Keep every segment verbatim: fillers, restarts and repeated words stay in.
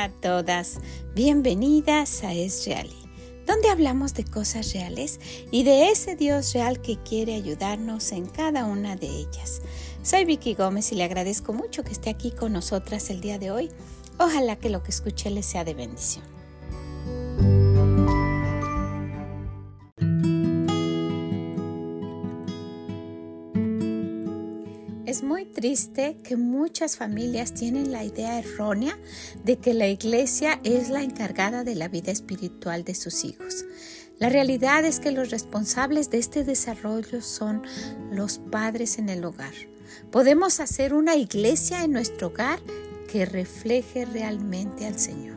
Hola a todas, bienvenidas a Es Real, donde hablamos de cosas reales y de ese Dios real que quiere ayudarnos en cada una de ellas. Soy Vicky Gómez y le agradezco mucho que esté aquí con nosotras el día de hoy. Ojalá que lo que escuche le sea de bendición. Es muy triste que muchas familias tienen la idea errónea de que la iglesia es la encargada de la vida espiritual de sus hijos. La realidad es que los responsables de este desarrollo son los padres en el hogar. Podemos hacer una iglesia en nuestro hogar que refleje realmente al Señor.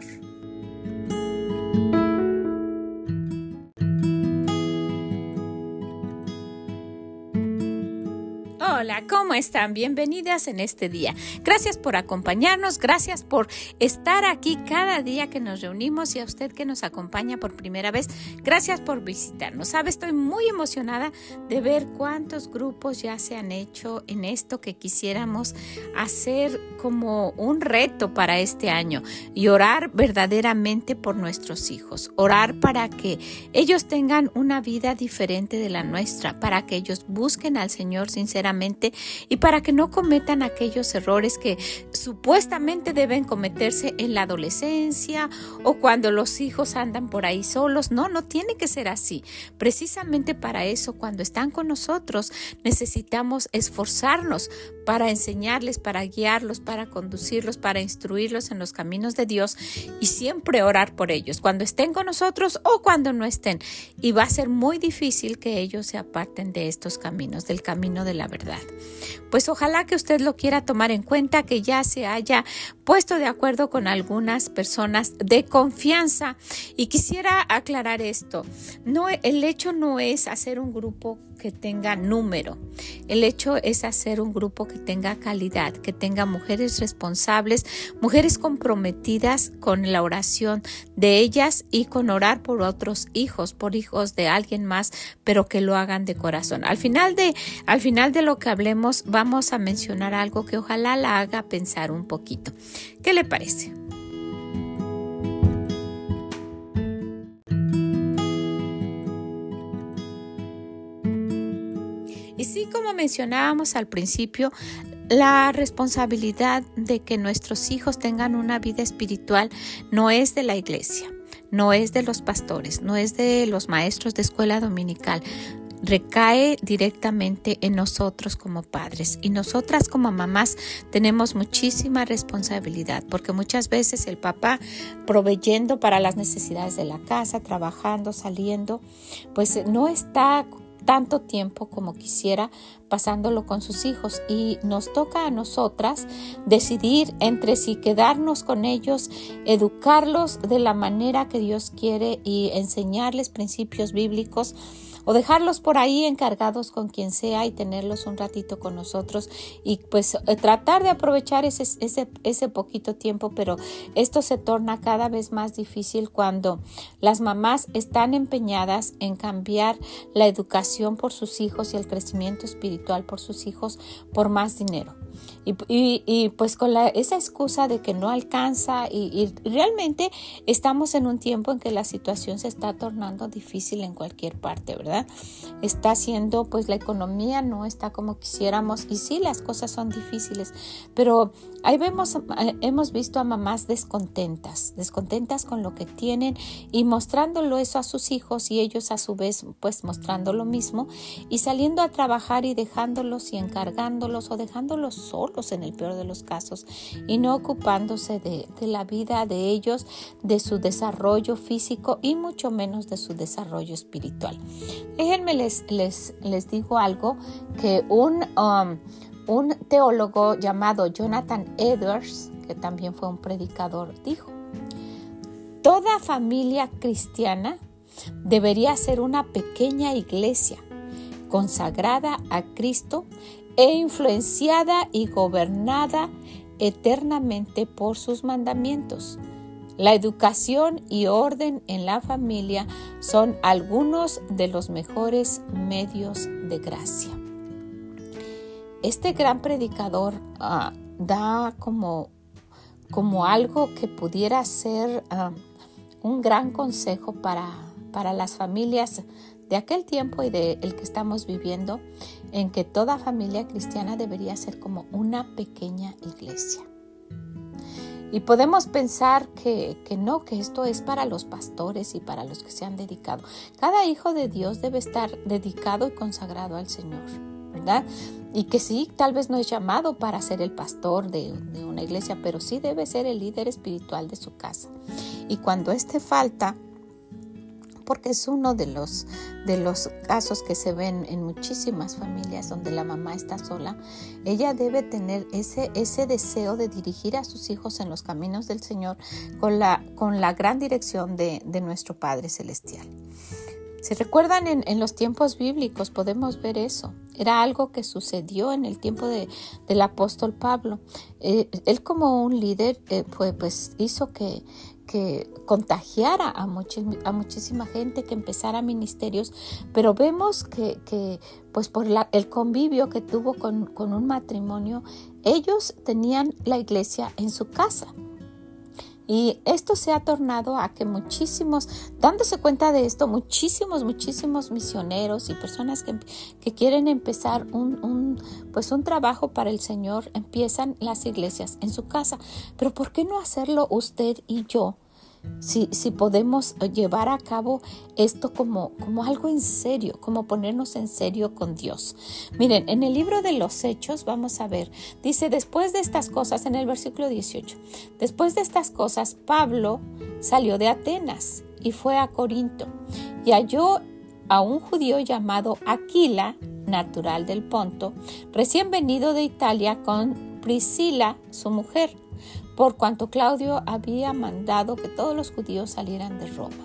Hola, ¿cómo están? Bienvenidas en este día. Gracias por acompañarnos, gracias por estar aquí cada día que nos reunimos y a usted que nos acompaña por primera vez, gracias por visitarnos. Sabe, estoy muy emocionada de ver cuántos grupos ya se han hecho en esto que quisiéramos hacer como un reto para este año y orar verdaderamente por nuestros hijos, orar para que ellos tengan una vida diferente de la nuestra, para que ellos busquen al Señor sinceramente y para que no cometan aquellos errores que supuestamente deben cometerse en la adolescencia o cuando los hijos andan por ahí solos. No, no tiene que ser así. Precisamente para eso, cuando están con nosotros, necesitamos esforzarnos para enseñarles, para guiarlos, para conducirlos, para instruirlos en los caminos de Dios y siempre orar por ellos, cuando estén con nosotros o cuando no estén. Y va a ser muy difícil que ellos se aparten de estos caminos, del camino de la verdad. Pues ojalá que usted lo quiera tomar en cuenta, que ya se haya puesto de acuerdo con algunas personas de confianza. Y quisiera aclarar esto. No, el hecho no es hacer un grupo que tenga número. El hecho es hacer un grupo que tenga calidad, que tenga mujeres responsables, mujeres comprometidas con la oración de ellas y con orar por otros hijos, por hijos de alguien más, pero que lo hagan de corazón. Al final de, al final de lo que hablemos, vamos a mencionar algo que ojalá la haga pensar un poquito. ¿Qué le parece? Y sí, como mencionábamos al principio, la responsabilidad de que nuestros hijos tengan una vida espiritual no es de la iglesia, no es de los pastores, no es de los maestros de escuela dominical. Recae directamente en nosotros como padres, y nosotras como mamás tenemos muchísima responsabilidad, porque muchas veces el papá, proveyendo para las necesidades de la casa, trabajando, saliendo, pues no está tanto tiempo como quisiera pasándolo con sus hijos, y nos toca a nosotras decidir entre si quedarnos con ellos, educarlos de la manera que Dios quiere y enseñarles principios bíblicos, o dejarlos por ahí encargados con quien sea y tenerlos un ratito con nosotros y pues tratar de aprovechar ese, ese, ese poquito tiempo. Pero esto se torna cada vez más difícil cuando las mamás están empeñadas en cambiar la educación por sus hijos y el crecimiento espiritual por sus hijos por más dinero. Y, y, y pues con la, esa excusa de que no alcanza y, y realmente estamos en un tiempo en que la situación se está tornando difícil en cualquier parte, ¿verdad? Está siendo, pues la economía no está como quisiéramos y sí, las cosas son difíciles, pero ahí vemos, hemos visto a mamás descontentas, descontentas con lo que tienen y mostrándolo eso a sus hijos y ellos a su vez pues mostrando lo mismo y saliendo a trabajar y dejándolos y encargándolos o dejándolos solos en el peor de los casos y no ocupándose de, de la vida de ellos, de su desarrollo físico y mucho menos de su desarrollo espiritual. Déjenme les, les, les digo algo que un, um, un teólogo llamado Jonathan Edwards, que también fue un predicador, dijo: toda familia cristiana debería ser una pequeña iglesia consagrada a Cristo e influenciada y gobernada eternamente por sus mandamientos. La educación y orden en la familia son algunos de los mejores medios de gracia. Este gran predicador uh, da como como algo que pudiera ser um, un gran consejo para, para las familias de aquel tiempo y de el que estamos viviendo, en que toda familia cristiana debería ser como una pequeña iglesia. Y podemos pensar que, que no, que esto es para los pastores y para los que se han dedicado. Cada hijo de Dios debe estar dedicado y consagrado al Señor, ¿verdad? Y que sí, tal vez no es llamado para ser el pastor de, de una iglesia, pero sí debe ser el líder espiritual de su casa. Y cuando éste falta, porque es uno de los, de los casos que se ven en muchísimas familias donde la mamá está sola, ella debe tener ese, ese deseo de dirigir a sus hijos en los caminos del Señor con la, con la gran dirección de, de nuestro Padre Celestial. Si recuerdan, en, en los tiempos bíblicos podemos ver eso. Era algo que sucedió en el tiempo de, del apóstol Pablo. Eh, él como un líder eh, pues, pues hizo que, que contagiara a, muchi- a muchísima gente, que empezara ministerios, pero vemos que, que pues por la, el convivio que tuvo con, con un matrimonio, ellos tenían la iglesia en su casa. Y esto se ha tornado a que muchísimos, dándose cuenta de esto, muchísimos, muchísimos misioneros y personas que, que quieren empezar un, un, pues un trabajo para el Señor, empiezan las iglesias en su casa. Pero ¿por qué no hacerlo usted y yo? Si, si podemos llevar a cabo esto como, como algo en serio, como ponernos en serio con Dios. Miren, en el libro de los Hechos vamos a ver, dice, después de estas cosas, en el versículo dieciocho, después de estas cosas, Pablo salió de Atenas y fue a Corinto y halló a un judío llamado Aquila, natural del Ponto, recién venido de Italia con Priscila, su mujer, por cuanto Claudio había mandado que todos los judíos salieran de Roma.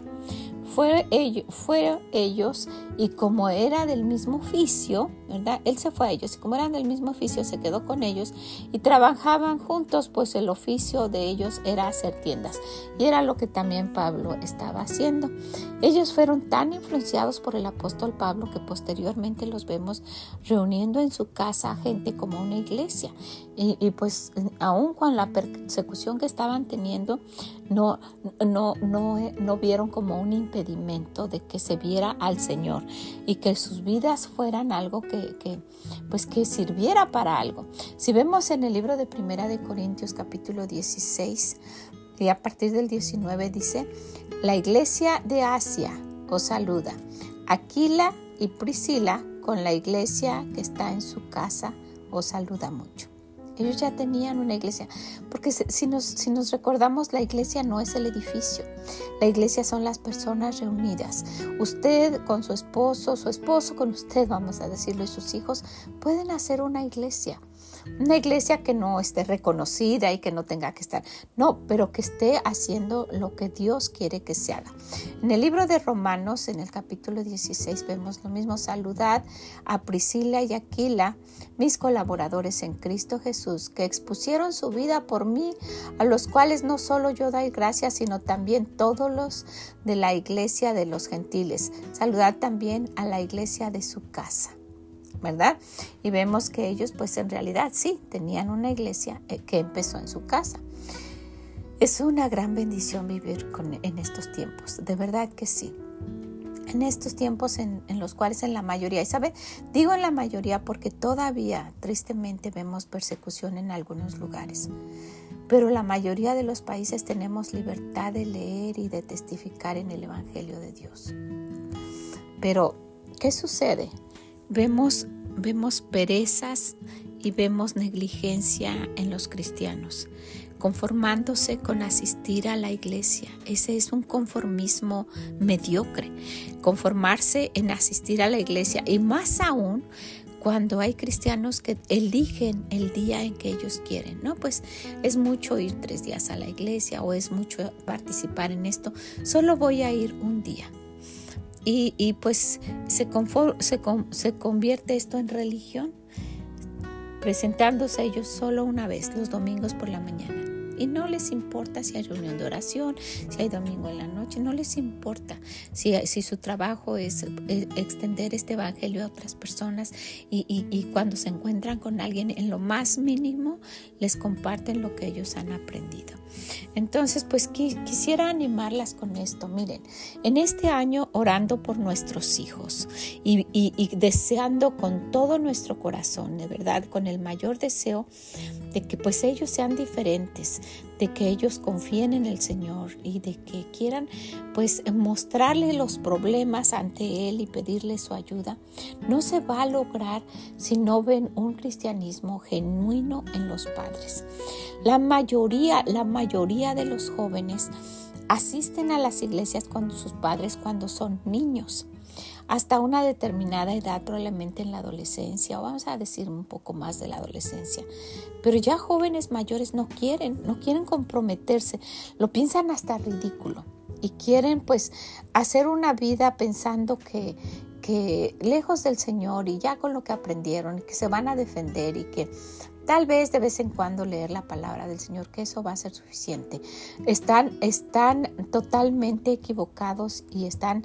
Fue ellos, fue ellos y como era del mismo oficio, ¿verdad? Él se fue a ellos y como eran del mismo oficio se quedó con ellos y trabajaban juntos, pues el oficio de ellos era hacer tiendas y era lo que también Pablo estaba haciendo. Ellos fueron tan influenciados por el apóstol Pablo que posteriormente los vemos reuniendo en su casa a gente como una iglesia y, y pues aun con la persecución que estaban teniendo, no, no, no, no vieron como un impedimento de que se viera al Señor y que sus vidas fueran algo que, que, pues que sirviera para algo. Si vemos en el libro de Primera de Corintios capítulo dieciséis y a partir del diecinueve dice, la iglesia de Asia os saluda, Aquila y Priscila con la iglesia que está en su casa os saluda mucho. Ellos ya tenían una iglesia, porque si nos, si nos recordamos, la iglesia no es el edificio, la iglesia son las personas reunidas. Usted con su esposo, su esposo con usted, vamos a decirlo, y sus hijos, pueden hacer una iglesia. Una iglesia que no esté reconocida y que no tenga que estar, no, pero que esté haciendo lo que Dios quiere que se haga. En el libro de Romanos, en el capítulo dieciséis, vemos lo mismo. Saludad a Priscila y Aquila, mis colaboradores en Cristo Jesús, que expusieron su vida por mí, a los cuales no solo yo doy gracias, sino también todos los de la iglesia de los gentiles. Saludad también a la iglesia de su casa, ¿verdad? Y vemos que ellos pues en realidad sí tenían una iglesia que empezó en su casa. Es una gran bendición vivir con, en estos tiempos, de verdad que sí. En estos tiempos en, en los cuales en la mayoría, y sabe, digo en la mayoría porque todavía tristemente vemos persecución en algunos lugares, pero la mayoría de los países tenemos libertad de leer y de testificar en el Evangelio de Dios. Pero, ¿qué sucede? Vemos, vemos perezas y vemos negligencia en los cristianos, conformándose con asistir a la iglesia. Ese es un conformismo mediocre, conformarse en asistir a la iglesia, y más aún cuando hay cristianos que eligen el día en que ellos quieren, ¿no? Pues es mucho ir tres días a la iglesia o es mucho participar en esto, solo voy a ir un día. Y, y pues se, conform, se, se convierte esto en religión, presentándose ellos solo una vez, los domingos por la mañana. y no les importa si hay reunión de oración, si hay domingo en la noche, no les importa si, si su trabajo es extender este evangelio a otras personas y, y, y cuando se encuentran con alguien en lo más mínimo les comparten lo que ellos han aprendido. Entonces pues qui- quisiera animarlas con esto. Miren, en este año orando por nuestros hijos y, y, y deseando con todo nuestro corazón, de verdad, con el mayor deseo de que pues ellos sean diferentes, de que ellos confíen en el Señor y de que quieran pues mostrarle los problemas ante Él y pedirle su ayuda. No se va a lograr si no ven un cristianismo genuino en los padres. La mayoría, la mayoría de los jóvenes asisten a las iglesias con sus padres cuando son niños, hasta una determinada edad, probablemente en la adolescencia, o vamos a decir un poco más de la adolescencia. Pero ya jóvenes mayores no quieren, no quieren comprometerse, lo piensan hasta ridículo y quieren pues hacer una vida pensando que, que lejos del Señor y ya con lo que aprendieron, que se van a defender y que tal vez de vez en cuando leer la palabra del Señor, que eso va a ser suficiente. Están, están totalmente equivocados y están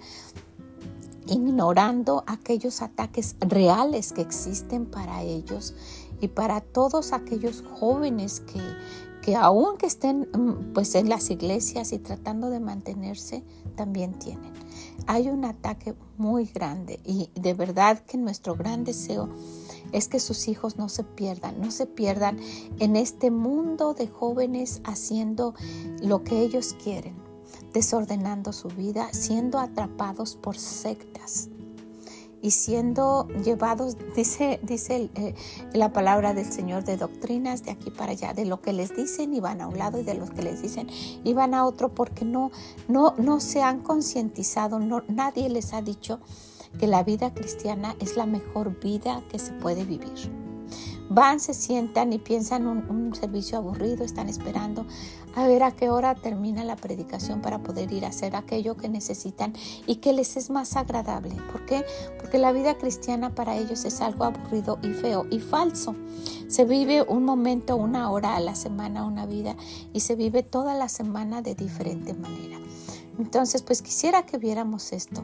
ignorando aquellos ataques reales que existen para ellos y para todos aquellos jóvenes que, que aunque estén pues en las iglesias y tratando de mantenerse, también tienen. Hay un ataque muy grande y de verdad que nuestro gran deseo es que sus hijos no se pierdan, no se pierdan en este mundo de jóvenes haciendo lo que ellos quieren, desordenando su vida, siendo atrapados por sectas y siendo llevados, dice, dice eh, la palabra del Señor, de doctrinas de aquí para allá, de lo que les dicen y van a un lado y de lo que les dicen y van a otro, porque no, no, no se han concientizado, no, nadie les ha dicho que la vida cristiana es la mejor vida que se puede vivir. Van, se sientan y piensan un, un servicio aburrido, están esperando a ver a qué hora termina la predicación para poder ir a hacer aquello que necesitan y que les es más agradable. ¿Por qué? Porque la vida cristiana para ellos es algo aburrido y feo y falso. Se vive un momento, una hora a la semana, una vida, y se vive toda la semana de diferente manera. Entonces, pues quisiera que viéramos esto.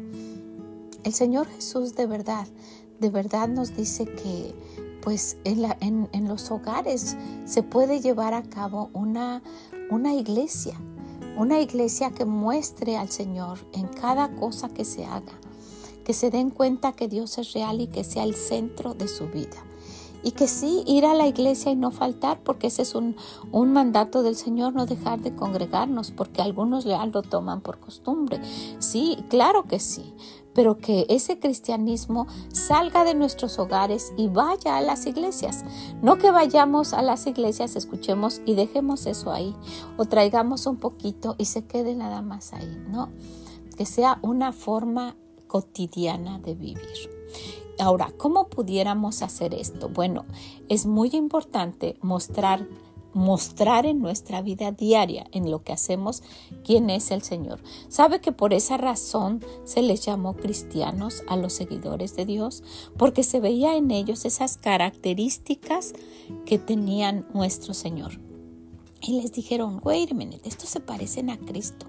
El Señor Jesús de verdad, de verdad nos dice que pues en, la, en, en los hogares se puede llevar a cabo una, una iglesia, una iglesia que muestre al Señor en cada cosa que se haga, que se den cuenta que Dios es real y que sea el centro de su vida. Y que sí, ir a la iglesia y no faltar, porque ese es un, un mandato del Señor, no dejar de congregarnos, porque algunos ya lo toman por costumbre. Sí, claro que sí, pero que ese cristianismo salga de nuestros hogares y vaya a las iglesias. No que vayamos a las iglesias, escuchemos y dejemos eso ahí, o traigamos un poquito y se quede nada más ahí, no, que sea una forma cotidiana de vivir. Ahora, ¿cómo pudiéramos hacer esto? Bueno, es muy importante mostrar, mostrar en nuestra vida diaria, en lo que hacemos, quién es el Señor. ¿Sabe que por esa razón se les llamó cristianos a los seguidores de Dios? Porque se veía en ellos esas características que tenían nuestro Señor. Y les dijeron, wait a minute, estos se parecen a Cristo.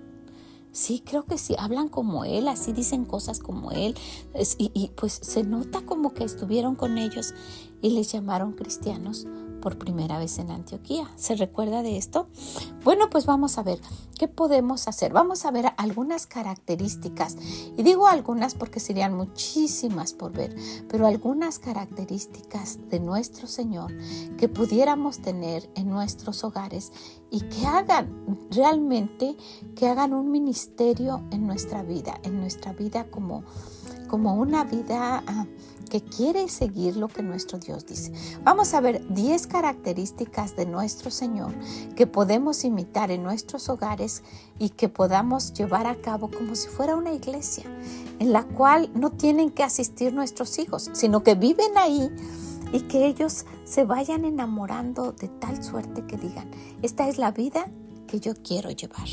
Sí, creo que sí, hablan como Él, así dicen cosas como Él, y, y pues se nota como que estuvieron con ellos y les llamaron cristianos por primera vez en Antioquía. ¿Se recuerda de esto? Bueno, pues vamos a ver qué podemos hacer. Vamos a ver algunas características, y digo algunas porque serían muchísimas por ver, pero algunas características de nuestro Señor que pudiéramos tener en nuestros hogares y que hagan realmente, que hagan un ministerio en nuestra vida, en nuestra vida como, como una vida uh, que quiere seguir lo que nuestro Dios dice. Vamos a ver diez características de nuestro Señor que podemos imitar en nuestros hogares y que podamos llevar a cabo como si fuera una iglesia, en la cual no tienen que asistir nuestros hijos, sino que viven ahí y que ellos se vayan enamorando de tal suerte que digan, esta es la vida que yo quiero llevar.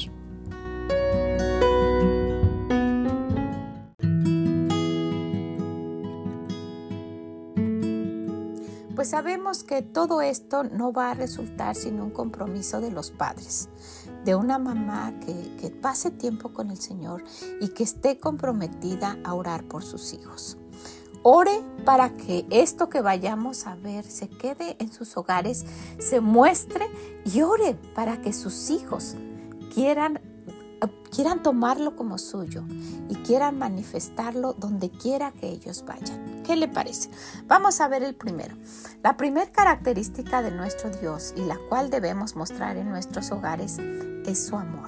pues sabemos que todo esto no va a resultar sin un compromiso de los padres, de una mamá que, que pase tiempo con el Señor y que esté comprometida a orar por sus hijos. Ore para que esto que vayamos a ver se quede en sus hogares, se muestre, y ore para que sus hijos quieran, quieran tomarlo como suyo y quieran manifestarlo donde quiera que ellos vayan. ¿Qué le parece? Vamos a ver el primero. La primera característica de nuestro Dios y la cual debemos mostrar en nuestros hogares es su amor.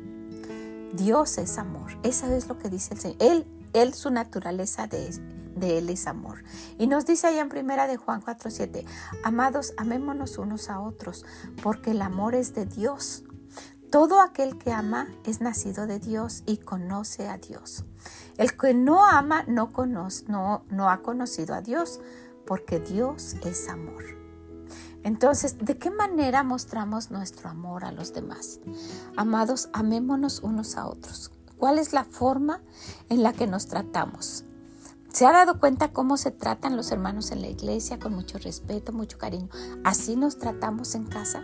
Dios es amor. Eso es lo que dice el Señor. Él, él su naturaleza de de Él es amor. Y nos dice allá en primera de Juan cuatro siete, amados, amémonos unos a otros, porque el amor es de Dios. Todo aquel que ama es nacido de Dios y conoce a Dios. El que no ama no, conoce, no, no ha conocido a Dios, porque Dios es amor. Entonces, ¿de qué manera mostramos nuestro amor a los demás? Amados, amémonos unos a otros. ¿Cuál es la forma en la que nos tratamos? ¿Se ha dado cuenta cómo se tratan los hermanos en la iglesia? Con mucho respeto, mucho cariño. ¿Así nos tratamos en casa?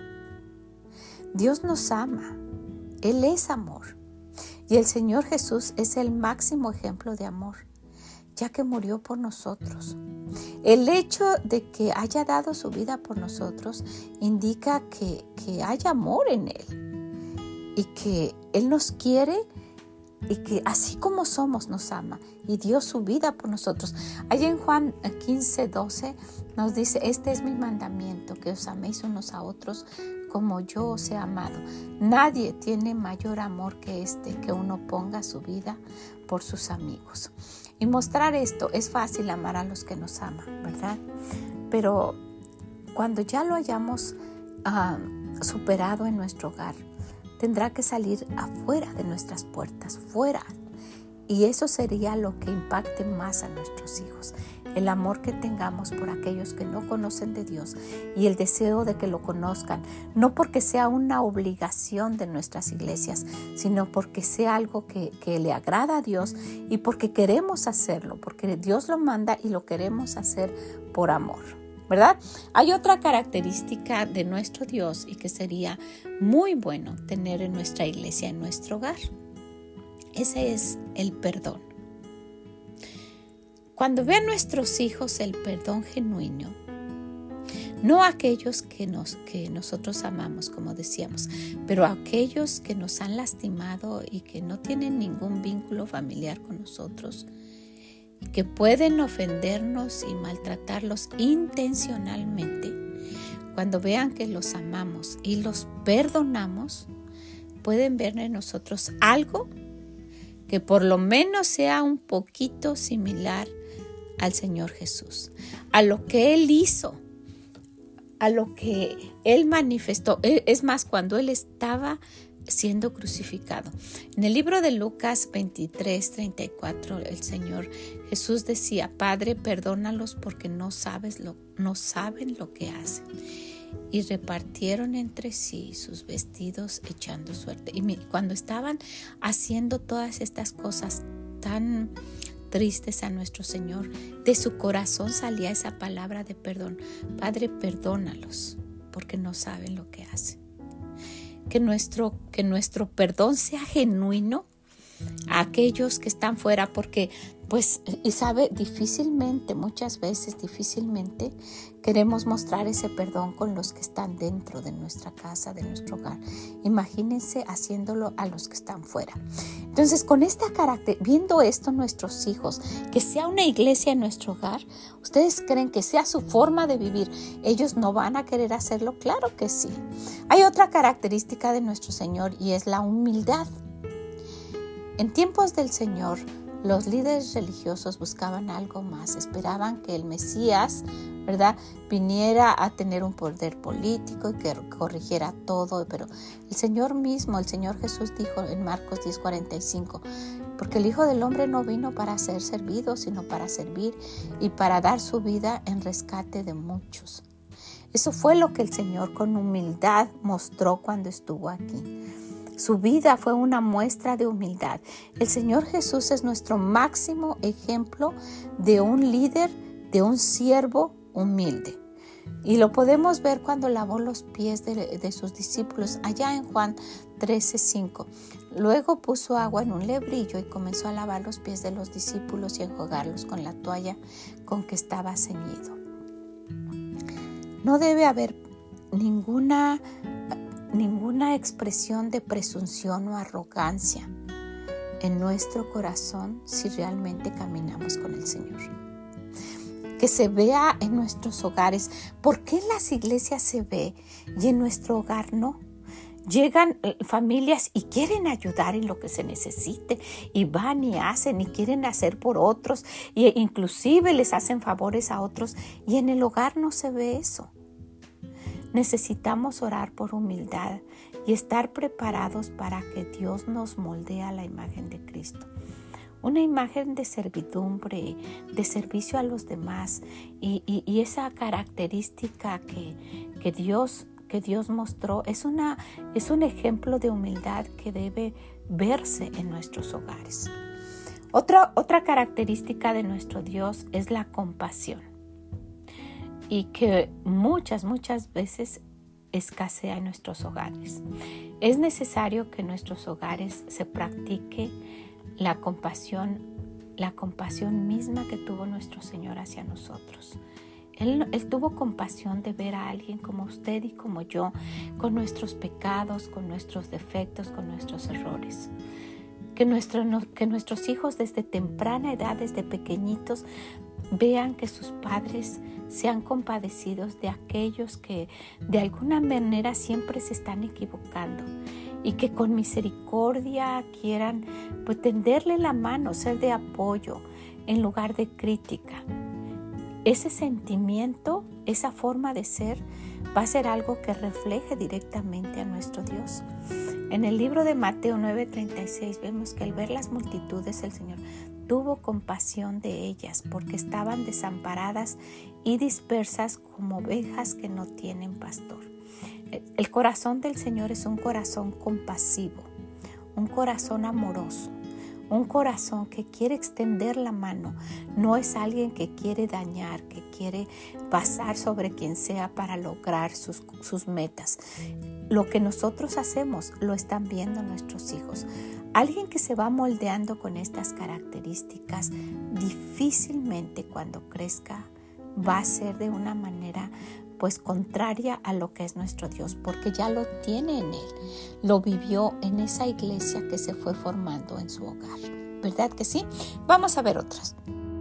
Dios nos ama. Él es amor. Y el Señor Jesús es el máximo ejemplo de amor, ya que murió por nosotros. El hecho de que haya dado su vida por nosotros indica que, que hay amor en Él y que Él nos quiere y que así como somos nos ama y dio su vida por nosotros. Allá en Juan quince doce nos dice, este es mi mandamiento, que os améis unos a otros como yo os he amado. Nadie tiene mayor amor que este, que uno ponga su vida por sus amigos. Y mostrar esto, es fácil amar a los que nos aman, ¿verdad? Pero cuando ya lo hayamos uh, superado en nuestro hogar, tendrá que salir afuera de nuestras puertas, fuera. Y eso sería lo que impacte más a nuestros hijos. El amor que tengamos por aquellos que no conocen de Dios y el deseo de que lo conozcan, no porque sea una obligación de nuestras iglesias, sino porque sea algo que, que le agrada a Dios y porque queremos hacerlo, porque Dios lo manda y lo queremos hacer por amor, ¿verdad? Hay otra característica de nuestro Dios y que sería muy bueno tener en nuestra iglesia, en nuestro hogar. Ese es el perdón. Cuando vean nuestros hijos el perdón genuino, no aquellos que, nos, que nosotros amamos, como decíamos, pero aquellos que nos han lastimado y que no tienen ningún vínculo familiar con nosotros, y que pueden ofendernos y maltratarlos intencionalmente, cuando vean que los amamos y los perdonamos, pueden ver en nosotros algo que por lo menos sea un poquito similar al Señor Jesús, a lo que Él hizo, a lo que Él manifestó. Es más, cuando Él estaba siendo crucificado. En el libro de Lucas veintitrés treinta y cuatro, el Señor Jesús decía, Padre, perdónalos porque no sabes lo, no saben lo que hacen. Y repartieron entre sí sus vestidos echando suerte. Y cuando estaban haciendo todas estas cosas tan tristes a nuestro Señor, de su corazón salía esa palabra de perdón. Padre, perdónalos porque no saben lo que hacen. Que nuestro, que nuestro perdón sea genuino a aquellos que están fuera, porque pues, y sabe, difícilmente, muchas veces difícilmente queremos mostrar ese perdón con los que están dentro de nuestra casa, de nuestro hogar. Imagínense haciéndolo a los que están fuera. Entonces, con esta carácter, viendo esto nuestros hijos, que sea una iglesia en nuestro hogar, ¿ustedes creen que sea su forma de vivir? ¿Ellos no van a querer hacerlo? Claro que sí. Hay otra característica de nuestro Señor y es la humildad. En tiempos del Señor, los líderes religiosos buscaban algo más, esperaban que el Mesías, ¿verdad?, viniera a tener un poder político y que corrigiera todo, pero el Señor mismo, el Señor Jesús dijo en Marcos diez cuarenta y cinco, porque el Hijo del Hombre no vino para ser servido, sino para servir y para dar su vida en rescate de muchos. Eso fue lo que el Señor con humildad mostró cuando estuvo aquí. Su vida fue una muestra de humildad. El Señor Jesús es nuestro máximo ejemplo de un líder, de un siervo humilde. Y lo podemos ver cuando lavó los pies de, de sus discípulos, allá en Juan trece cinco. Luego puso agua en un lebrillo y comenzó a lavar los pies de los discípulos y a enjuagarlos con la toalla con que estaba ceñido. No debe haber ninguna, ninguna expresión de presunción o arrogancia en nuestro corazón si realmente caminamos con el Señor. Que se vea en nuestros hogares. ¿Por qué en las iglesias se ve y en nuestro hogar no? Llegan familias y quieren ayudar en lo que se necesite y van y hacen y quieren hacer por otros e inclusive les hacen favores a otros, y en el hogar no se ve eso. Necesitamos orar por humildad y estar preparados para que Dios nos moldee a la imagen de Cristo. Una imagen de servidumbre, de servicio a los demás y, y, y esa característica que, que, Dios, que Dios mostró es, una, es un ejemplo de humildad que debe verse en nuestros hogares. Otra, otra característica de nuestro Dios es la compasión, y que muchas, muchas veces escasea en nuestros hogares. Es necesario que en nuestros hogares se practique la compasión, la compasión misma que tuvo nuestro Señor hacia nosotros. Él, él tuvo compasión de ver a alguien como usted y como yo, con nuestros pecados, con nuestros defectos, con nuestros errores. Que, nuestro, que nuestros hijos desde temprana edad, desde pequeñitos, vean que sus padres sean compadecidos de aquellos que de alguna manera siempre se están equivocando, y que con misericordia quieran pues, tenderle la mano, ser de apoyo en lugar de crítica. Ese sentimiento, esa forma de ser, va a ser algo que refleje directamente a nuestro Dios. En el libro de Mateo nueve treinta y seis vemos que al ver las multitudes el Señor tuvo compasión de ellas porque estaban desamparadas y dispersas como ovejas que no tienen pastor. El corazón del Señor es un corazón compasivo, un corazón amoroso, un corazón que quiere extender la mano. No es alguien que quiere dañar, que quiere pasar sobre quien sea para lograr sus, sus metas. Lo que nosotros hacemos lo están viendo nuestros hijos. Alguien que se va moldeando con estas características difícilmente cuando crezca va a ser de una manera pues contraria a lo que es nuestro Dios, porque ya lo tiene en él, lo vivió en esa iglesia que se fue formando en su hogar. ¿Verdad que sí? Vamos a ver otras.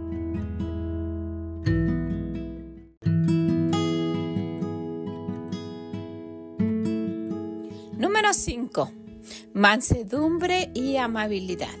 Número cinco. Mansedumbre y amabilidad.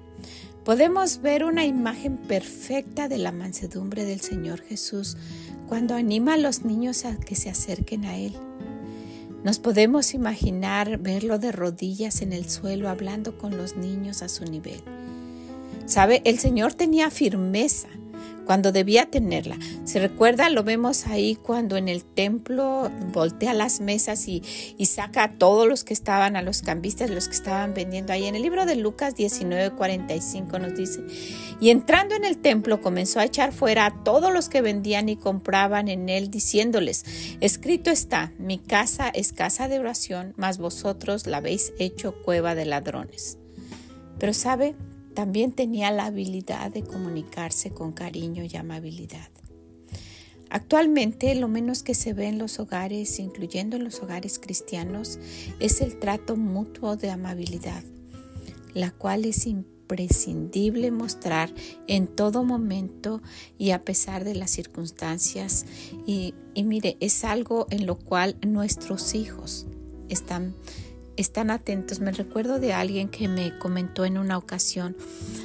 Podemos ver una imagen perfecta de la mansedumbre del Señor Jesús cuando anima a los niños a que se acerquen a Él. Nos podemos imaginar verlo de rodillas en el suelo hablando con los niños a su nivel. ¿Sabe? El Señor tenía firmeza cuando debía tenerla. Se recuerda, lo vemos ahí cuando en el templo voltea las mesas y, y saca a todos los que estaban, a los cambistas, los que estaban vendiendo ahí. En el libro de Lucas diecinueve cuarenta y cinco nos dice: y entrando en el templo comenzó a echar fuera a todos los que vendían y compraban en él, diciéndoles: escrito está, mi casa es casa de oración, mas vosotros la habéis hecho cueva de ladrones. Pero ¿sabe? También tenía la habilidad de comunicarse con cariño y amabilidad. Actualmente, lo menos que se ve en los hogares, incluyendo en los hogares cristianos, es el trato mutuo de amabilidad, la cual es imprescindible mostrar en todo momento y a pesar de las circunstancias. Y, y mire, es algo en lo cual nuestros hijos están Están atentos. Me recuerdo de alguien que me comentó en una ocasión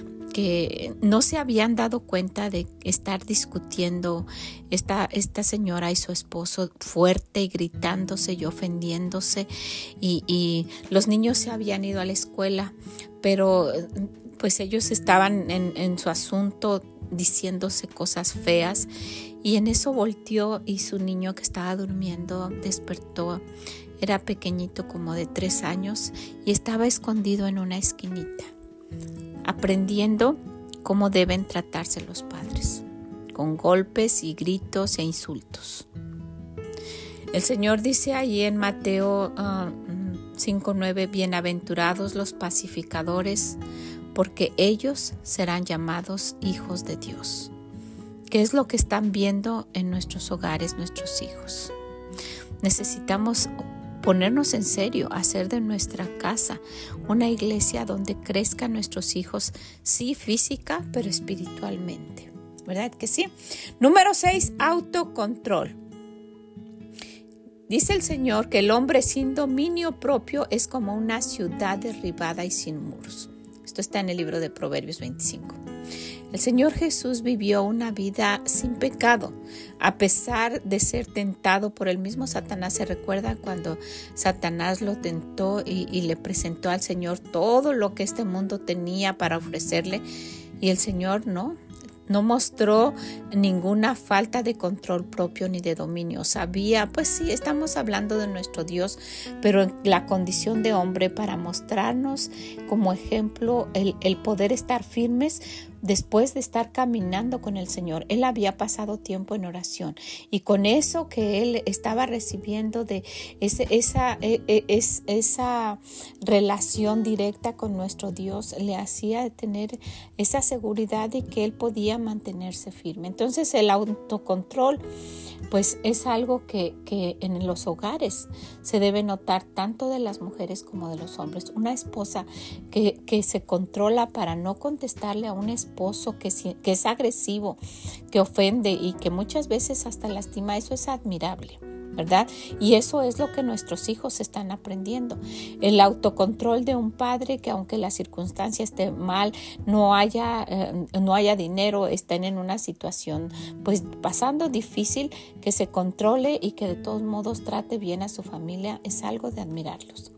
que no se habían dado cuenta de estar discutiendo esta, esta señora y su esposo fuerte y gritándose y ofendiéndose, y, y los niños se habían ido a la escuela, pero pues ellos estaban en, en su asunto diciéndose cosas feas, y en eso volteó y su niño que estaba durmiendo despertó. Era pequeñito, como de tres años, y estaba escondido en una esquinita, aprendiendo cómo deben tratarse los padres, con golpes y gritos e insultos. El Señor dice allí en Mateo uh, cinco nueve, bienaventurados los pacificadores, porque ellos serán llamados hijos de Dios. ¿Qué es lo que están viendo en nuestros hogares nuestros hijos? Necesitamos ponernos en serio, hacer de nuestra casa una iglesia donde crezcan nuestros hijos, sí física, pero espiritualmente. ¿Verdad que sí? Número seis, autocontrol. Dice el Señor que el hombre sin dominio propio es como una ciudad derribada y sin muros. Esto está en el libro de Proverbios veinticinco. El Señor Jesús vivió una vida sin pecado, a pesar de ser tentado por el mismo Satanás. ¿Se recuerda cuando Satanás lo tentó y, y le presentó al Señor todo lo que este mundo tenía para ofrecerle? Y el Señor no, no mostró ninguna falta de control propio ni de dominio. Sabía, pues sí, estamos hablando de nuestro Dios, pero en la condición de hombre, para mostrarnos como ejemplo el, el poder estar firmes después de estar caminando con el Señor. Él había pasado tiempo en oración y con eso que él estaba recibiendo de ese, esa, es, esa relación directa con nuestro Dios, le hacía tener esa seguridad de que él podía mantenerse firme. Entonces el autocontrol pues es algo que, que en los hogares se debe notar tanto de las mujeres como de los hombres. Una esposa que, que se controla para no contestarle a un esposo que, que es agresivo, que ofende y que muchas veces hasta lastima, eso es admirable, ¿verdad? Y eso es lo que nuestros hijos están aprendiendo. El autocontrol de un padre que, aunque la circunstancia esté mal, no haya, eh, no haya dinero, estén en una situación pues pasando difícil, que se controle y que de todos modos trate bien a su familia, es algo de admirarlos.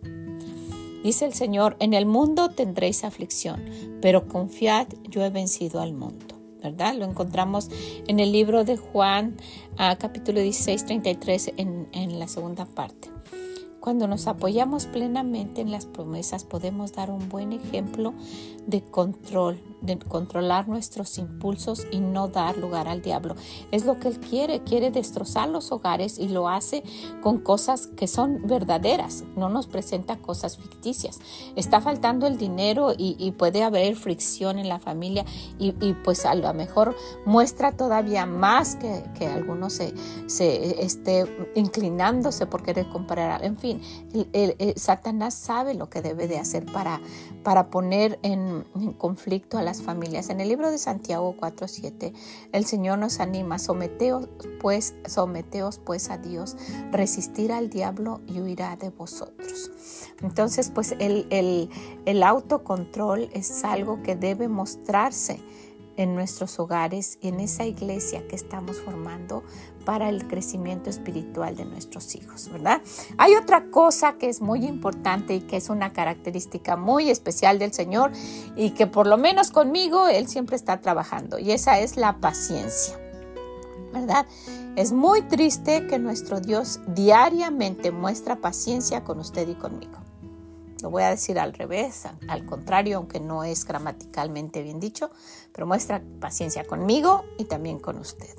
Dice el Señor, en el mundo tendréis aflicción, pero confiad, yo he vencido al mundo. ¿Verdad? Lo encontramos en el libro de Juan, uh, capítulo dieciséis, treinta y tres, en, en la segunda parte. Cuando nos apoyamos plenamente en las promesas, podemos dar un buen ejemplo de control, de controlar nuestros impulsos y no dar lugar al diablo. Es lo que él quiere, quiere destrozar los hogares y lo hace con cosas que son verdaderas, no nos presenta cosas ficticias. Está faltando el dinero y, y puede haber fricción en la familia y, y pues a lo mejor muestra todavía más que, que algunos se, se esté inclinándose por querer comprar. En fin, el, el, el, Satanás sabe lo que debe de hacer para, para poner en, en conflicto a las familias. En el libro de Santiago cuatro siete, el Señor nos anima: someteos pues, someteos pues a Dios, resistir al diablo y huirá de vosotros. Entonces, pues el, el, el autocontrol es algo que debe mostrarse en nuestros hogares y en esa iglesia que estamos formando para el crecimiento espiritual de nuestros hijos, ¿verdad? Hay otra cosa que es muy importante y que es una característica muy especial del Señor y que por lo menos conmigo Él siempre está trabajando, y esa es la paciencia, ¿verdad? Es muy triste que nuestro Dios diariamente muestra paciencia con usted y conmigo. Lo voy a decir al revés, al contrario, aunque no es gramaticalmente bien dicho, pero muestra paciencia conmigo y también con usted.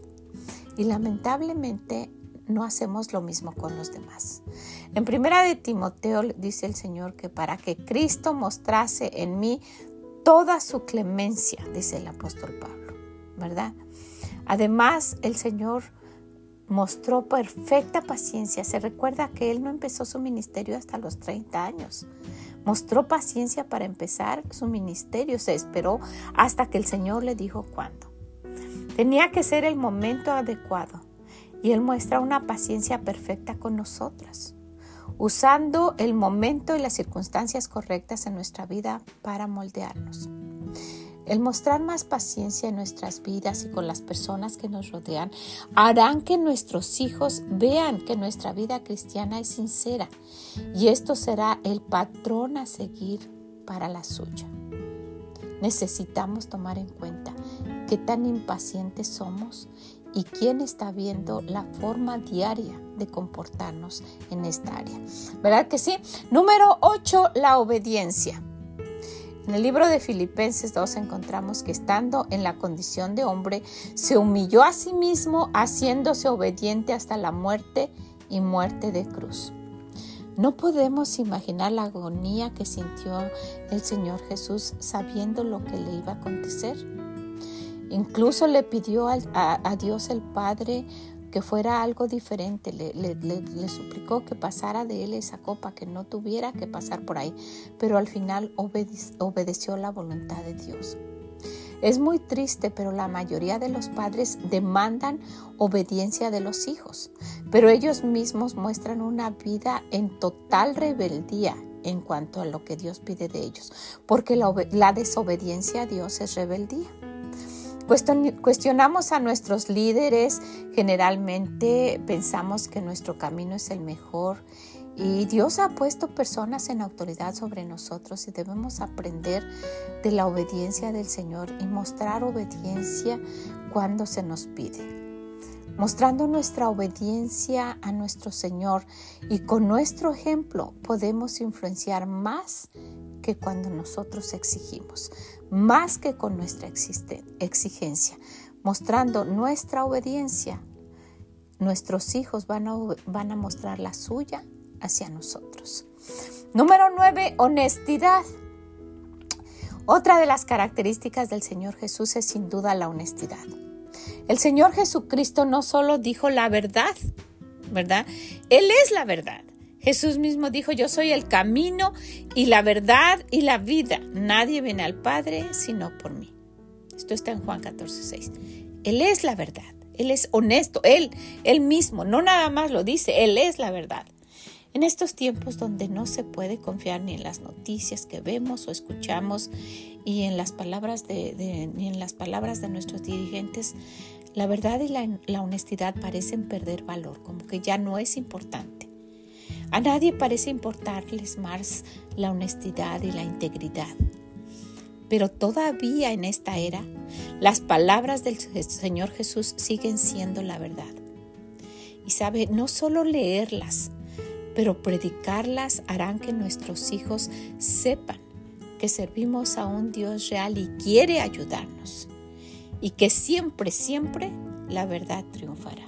Y lamentablemente no hacemos lo mismo con los demás. En primera de Timoteo dice el Señor que para que Cristo mostrase en mí toda su clemencia, dice el apóstol Pablo, ¿verdad? Además, el Señor mostró perfecta paciencia. Se recuerda que Él no empezó su ministerio hasta los treinta años. Mostró paciencia para empezar su ministerio. Se esperó hasta que el Señor le dijo cuándo. Tenía que ser el momento adecuado. Y Él muestra una paciencia perfecta con nosotras, usando el momento y las circunstancias correctas en nuestra vida para moldearnos. El mostrar más paciencia en nuestras vidas y con las personas que nos rodean harán que nuestros hijos vean que nuestra vida cristiana es sincera, y esto será el patrón a seguir para la suya. Necesitamos tomar en cuenta qué tan impacientes somos y quién está viendo la forma diaria de comportarnos en esta área. ¿Verdad que sí? Número ocho, la obediencia. En el libro de Filipenses dos encontramos que estando en la condición de hombre, se humilló a sí mismo, haciéndose obediente hasta la muerte y muerte de cruz. No podemos imaginar la agonía que sintió el Señor Jesús sabiendo lo que le iba a acontecer. Incluso le pidió a, a, a Dios el Padre que fuera algo diferente. Le, le, le, le suplicó que pasara de él esa copa, que no tuviera que pasar por ahí. Pero al final obede- obedeció la voluntad de Dios. Es muy triste, pero la mayoría de los padres demandan obediencia de los hijos, pero ellos mismos muestran una vida en total rebeldía en cuanto a lo que Dios pide de ellos, porque la, la desobediencia a Dios es rebeldía. Cuestionamos a nuestros líderes, generalmente pensamos que nuestro camino es el mejor. Y Dios ha puesto personas en autoridad sobre nosotros y debemos aprender de la obediencia del Señor y mostrar obediencia cuando se nos pide. Mostrando nuestra obediencia a nuestro Señor y con nuestro ejemplo podemos influenciar más que cuando nosotros exigimos, más que con nuestra exigencia. Mostrando nuestra obediencia, nuestros hijos van a, van a mostrar la suya hacia nosotros. Número nueve, honestidad. Otra de las características del Señor Jesús es sin duda la honestidad. El Señor Jesucristo no solo dijo la verdad, ¿verdad? Él es la verdad. Jesús mismo dijo, yo soy el camino y la verdad y la vida. Nadie viene al Padre sino por mí. Esto está en Juan catorce, seis. Él es la verdad. Él es honesto. Él, él mismo, no nada más lo dice, Él es la verdad. En estos tiempos donde no se puede confiar ni en las noticias que vemos o escuchamos y en las palabras de, de, ni en las palabras de nuestros dirigentes, la verdad y la, la honestidad parecen perder valor, como que ya no es importante. A nadie parece importarles más la honestidad y la integridad. Pero todavía en esta era, las palabras del Señor Jesús siguen siendo la verdad. Y sabe, no solo leerlas, pero predicarlas harán que nuestros hijos sepan que servimos a un Dios real y quiere ayudarnos. Y que siempre, siempre la verdad triunfará.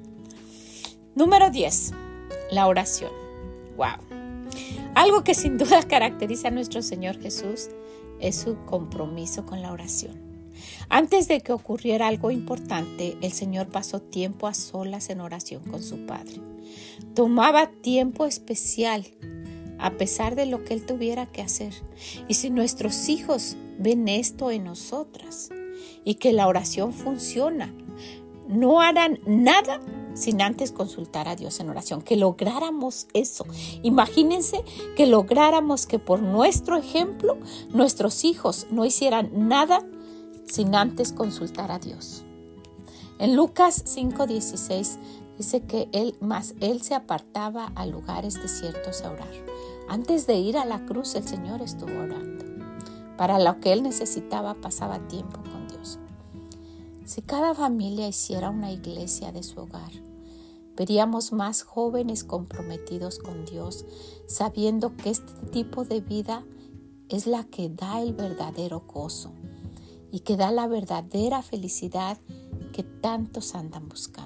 Número diez. La oración. Wow. Algo que sin duda caracteriza a nuestro Señor Jesús es su compromiso con la oración. Antes de que ocurriera algo importante, el Señor pasó tiempo a solas en oración con su Padre. Tomaba tiempo especial a pesar de lo que Él tuviera que hacer. Y si nuestros hijos ven esto en nosotras y que la oración funciona, no harán nada sin antes consultar a Dios en oración. Que lográramos eso. Imagínense que lográramos que por nuestro ejemplo nuestros hijos no hicieran nada sin antes consultar a Dios. En Lucas cinco dieciséis dice que él, más él se apartaba a lugares desiertos a orar. Antes de ir a la cruz, el Señor estuvo orando. Para lo que él necesitaba, pasaba tiempo con Dios. Si cada familia hiciera una iglesia de su hogar, veríamos más jóvenes comprometidos con Dios, sabiendo que este tipo de vida es la que da el verdadero gozo y que da la verdadera felicidad que tantos andan buscando.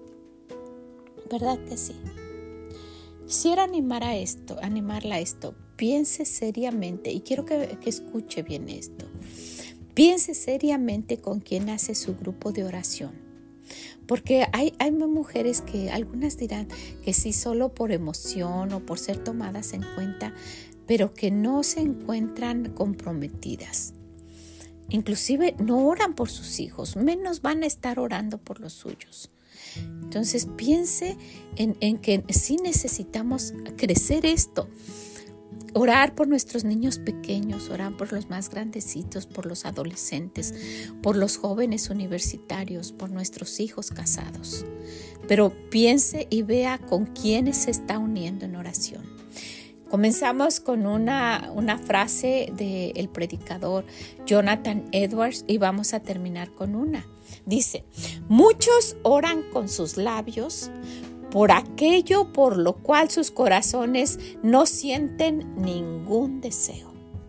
¿Verdad que sí? Quisiera animar a esto, animarla a esto. Piense seriamente, y quiero que, que escuche bien esto. Piense seriamente con quién hace su grupo de oración. Porque hay, hay mujeres que algunas dirán que sí solo por emoción o por ser tomadas en cuenta, pero que no se encuentran comprometidas. Inclusive no oran por sus hijos, menos van a estar orando por los suyos. Entonces piense en, en que sí necesitamos crecer esto. Orar por nuestros niños pequeños, orar por los más grandecitos, por los adolescentes, por los jóvenes universitarios, por nuestros hijos casados. Pero piense y vea con quiénes se está uniendo en oración. Comenzamos con una, una frase del predicador Jonathan Edwards y vamos a terminar con una. Dice, muchos oran con sus labios por aquello por lo cual sus corazones no sienten ningún deseo.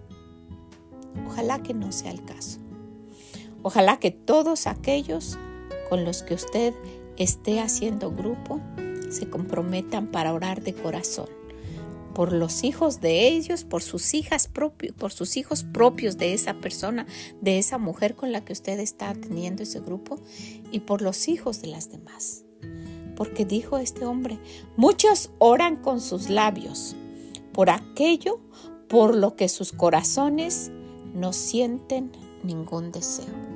Ojalá que no sea el caso. Ojalá que todos aquellos con los que usted esté haciendo grupo se comprometan para orar de corazón por los hijos de ellos, por sus hijas propios, por sus hijos propios de esa persona, de esa mujer con la que usted está teniendo ese grupo, y por los hijos de las demás. Porque dijo este hombre, muchos oran con sus labios por aquello por lo que sus corazones no sienten ningún deseo.